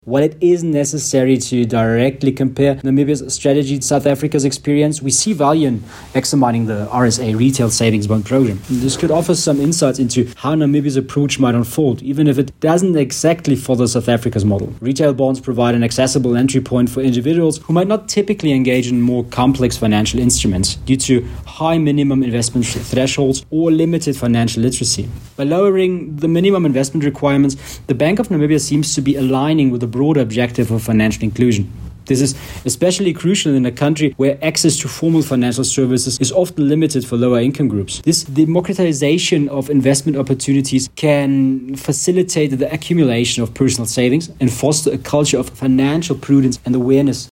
While it isn't necessary to directly compare Namibia's strategy to South Africa's experience, we see value in examining the RSA Retail Savings Bond Program. This could offer some insights into how Namibia's approach might unfold, even if it doesn't exactly follow South Africa's model. Retail bonds provide an accessible entry point for individuals who might not typically engage in more complex financial instruments due to high minimum investment thresholds or limited financial literacy. By lowering the minimum investment requirements, the Bank of Namibia seems to be aligning with the broader objective of financial inclusion. This is especially crucial in a country where access to formal financial services is often limited for lower income groups. This democratization of investment opportunities can facilitate the accumulation of personal savings and foster a culture of financial prudence and awareness.